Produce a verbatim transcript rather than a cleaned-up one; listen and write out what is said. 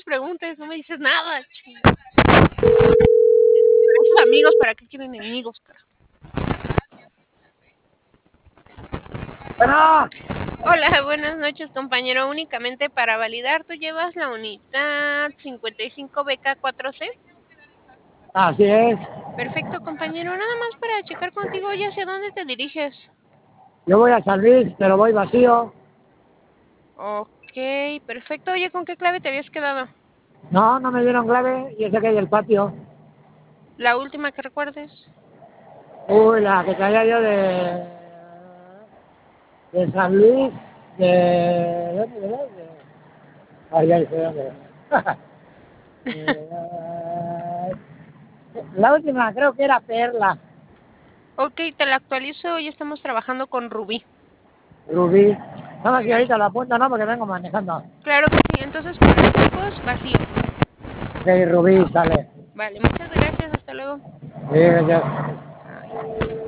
preguntes, no me dices nada. Chinga. Esos amigos, ¿para qué quieren enemigos, carajo? Bueno. Hola, buenas noches, compañero. Únicamente para validar, ¿tú llevas la unidad cincuenta y cinco B K cuatro C? Así es. Perfecto, compañero. Nada más para checar contigo, ¿y hacia dónde te diriges? Yo voy a San Luis, pero voy vacío. Ok, perfecto. Oye, ¿con qué clave te habías quedado? No, no me dieron clave y ese que hay el patio. La última que recuerdes. Uy, la que traía yo de... de San Luis, de... ¿dónde, de dónde? Ay, ya sé dónde. eh, la última creo que era Perla. Ok, te la actualizo. Hoy estamos trabajando con Rubí. Rubí. Nada más que Vale. ahorita la apunto, no, porque vengo manejando. Claro que sí. Entonces, pronósticos, vacío. Sí, Rubí, sale. Vale, muchas gracias. Hasta luego. Sí, gracias. Bye.